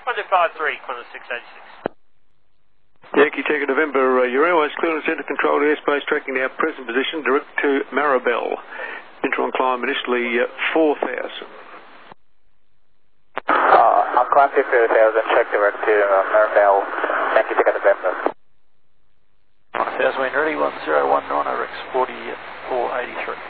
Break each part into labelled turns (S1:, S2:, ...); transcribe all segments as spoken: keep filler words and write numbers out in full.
S1: Roger, five three, Qantas six eighty-six.
S2: Yankee Tango November, uh, your airways clearance centre controlled airspace tracking now present position direct to Maribel. Interim climb initially uh, four thousand.
S3: Uh, I'll climb to four thousand, check direct to uh, Maribel. Yankee Tango November.
S4: one thousand wind ready, one zero one nine, Rex forty-four eighty-three.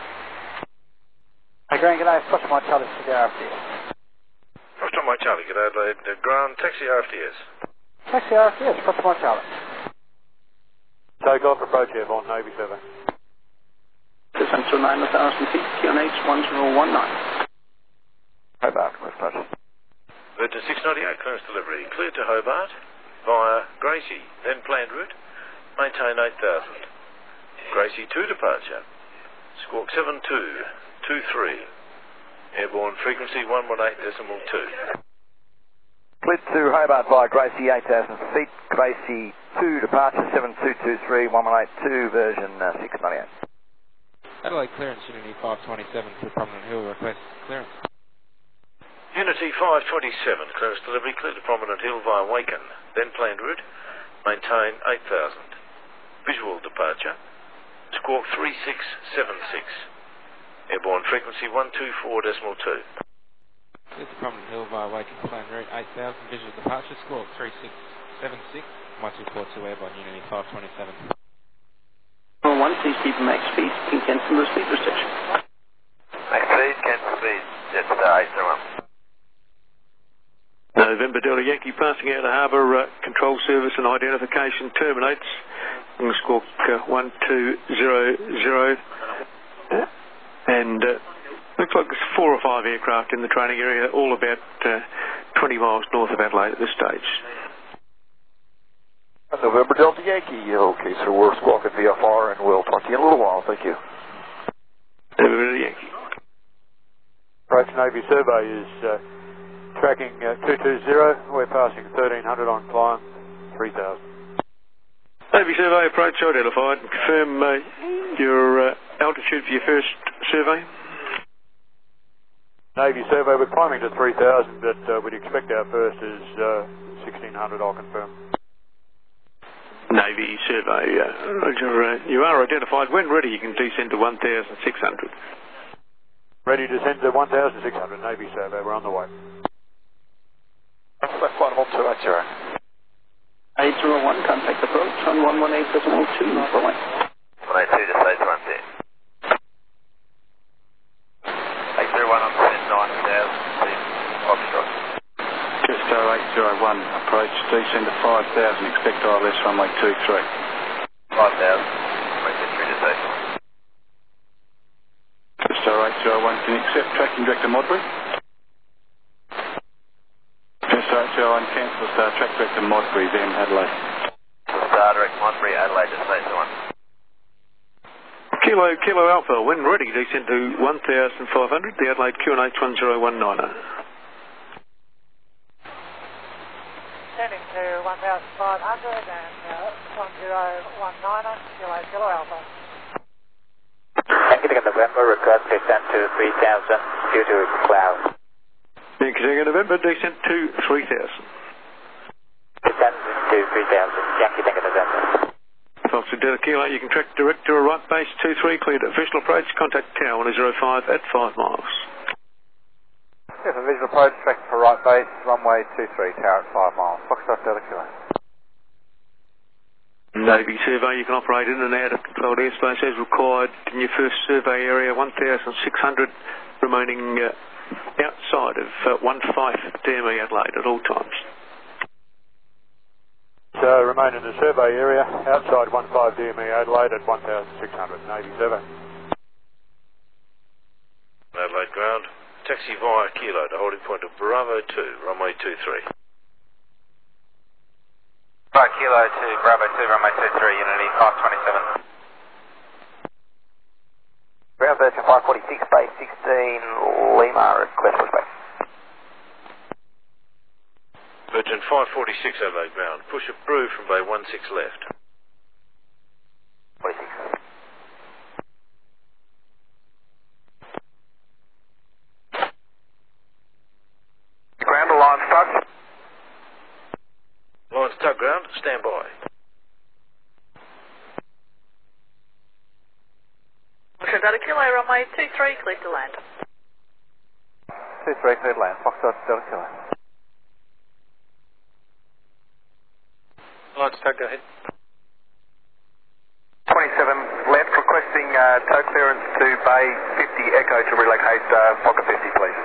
S5: Hey, Grant, g'day, Foster Mike Charlie, Cigar R F D S.
S6: Foster Mike Charlie, g'day, Adelaide, uh, Ground, Taxi R F D S.
S5: Taxi R F D S, Foster Mike Charlie.
S4: Take off approach Airborne, Navy survey.
S7: Descent to nine thousand feet, Q N H one zero one nine.
S4: Hobart, West Coast.
S6: Virgin six ninety-eight, clearance delivery, cleared to Hobart, via Gracie, then planned route, maintain eight thousand. Gracie two departure, squawk seven two two three, airborne frequency one one eight decimal two.
S8: Cleared to Hobart via Gracie, eight thousand feet, Gracie two departure, seven two two three, one one eight two, version uh, six ninety-eight.
S9: Adelaide clearance, Unity five twenty-seven to Prominent Hill, request clearance.
S6: Unity five twenty-seven, clearance delivery, cleared to Prominent Hill via Waken, then planned route, maintain eight thousand. Visual departure, squawk three six seven six, airborne frequency one two four decimal two.
S9: Cleared to Prominent Hill via Waken, planned route eight thousand, visual departure, squawk three six seven six, one two four two, airborne Unity five twenty-seven.
S7: one, please keep max speed, and cancel the speed restriction.
S8: Max speed, cancel speed, Jetstar eight zero one.
S2: November Delta Yankee passing out of harbour, uh, control service and identification terminates. I'm going to squawk uh, one two zero zero. Uh, and uh, looks like there's four or five aircraft in the training area, all about uh, twenty miles north of Adelaide at this stage.
S4: November Delta Yankee, okay, so we're squawking V F R and we'll talk to you in a little while, thank you.
S2: November Delta Yankee.
S4: Approach Navy survey is uh, tracking uh, two two zero, we're passing thirteen hundred on climb, three thousand.
S2: Navy survey approach identified. Confirm uh, your uh, altitude for your first survey.
S4: Navy survey, we're climbing to three thousand, but uh, we'd expect our first is uh, sixteen hundred, I'll confirm.
S2: Navy survey, uh, Roger, uh, you are identified. When ready, you can descend to one thousand six hundred.
S4: Ready to descend to one thousand six hundred, Navy survey, we're on the way.
S8: Left flight hold two eight zero.
S7: eight zero one, contact approach on one one eight decimal two, for one.
S8: one eight two, just eight one there. eight zero one on descent, nine thousand feet, Foxtrot.
S10: Jetstar eight zero one, approach, descend to five thousand, expect I L S runway two three.
S8: five thousand, runway two three to station.
S10: Jetstar eight zero one, can you accept tracking direct to Modbury? Jetstar eight zero one, cancel star, track direct to Modbury, then Adelaide.
S8: Star direct Modbury, Adelaide, just eight zero one.
S2: Kilo, Kilo Alpha, when ready, descend to one thousand five hundred, the Adelaide Q N H one zero one nine.
S5: Descending to one thousand five hundred and uh, one zero one nine, Kilo, Kilo Alpha.
S3: Yankee Tango November, request descent to three thousand due to cloud.
S2: Yankee Tango November, descent to three thousand.
S3: Descent to three thousand, Yankee Tango November.
S2: Foxtrot Delta Kilo, you can track direct to a right base two three, cleared at visual approach, contact Tower one zero five at five miles.
S4: Yes, a visual approach, track for right base, runway two three, tower at five miles. Foxtrot Delta Kilo.
S2: Navy survey, you can operate in and out of controlled airspace as required in your first survey area, one thousand six hundred, remaining uh, outside of uh, one five D M E Adelaide at all times.
S4: So remain in the survey area, outside one five D M E Adelaide at one thousand six hundred, Navy survey.
S6: Adelaide ground, taxi via Kilo to holding point of Bravo two, runway two three.
S3: Right, Kilo to Bravo two, runway two three, Unity five twenty-seven.
S8: Ground Virgin five forty-six, base sixteen, Lima, request for space.
S6: Virgin five forty-six, Adelaide ground, push approved from bay one six left.
S8: forty-six. Ground alarm start.
S6: tug ground, stand by.
S11: Delta Kilo, runway two three, clear to land.
S8: two three, clear to land. Foxtrot, Delta Kilo.
S10: Alliance tug, go ahead.
S8: twenty-seven left, requesting uh, tow clearance to Bay fifty Echo to relocate uh, Fokker fifty, please.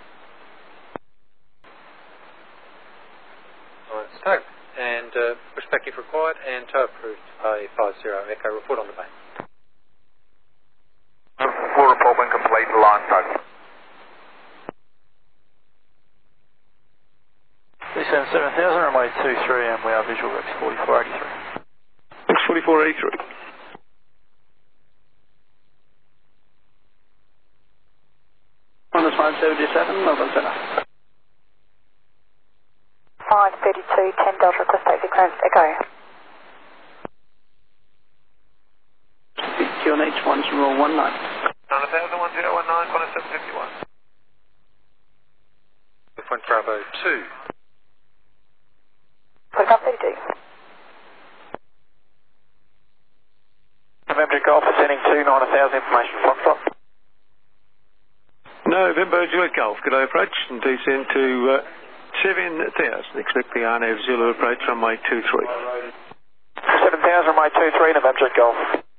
S10: Alliance tug. And uh, pushback if required, and tow approved. Bay fifty Echo, report on the bay.
S8: Full report when complete, line tug.
S7: three seven seven thousand, runway two three, and we are visual Rex forty-four eighty-three.
S2: Rex forty-four eighty-three.
S7: On the five seventy-seven, Melbourne Centre.
S11: five thirty-two, ten Delta, request taxi clearance, Echo.
S7: Q N H one zero one nine.
S8: nine thousand, one zero one nine, one seven five one.
S10: Point Bravo two.
S11: Point thirty-two.
S7: November Golf ascending to nine thousand, information Foxtrot.
S2: November Juliet Golf, good day approach and descend to uh, seven thousand. Expect the R N A V Zulu approach runway two three.
S7: seven thousand, runway two three, November Golf.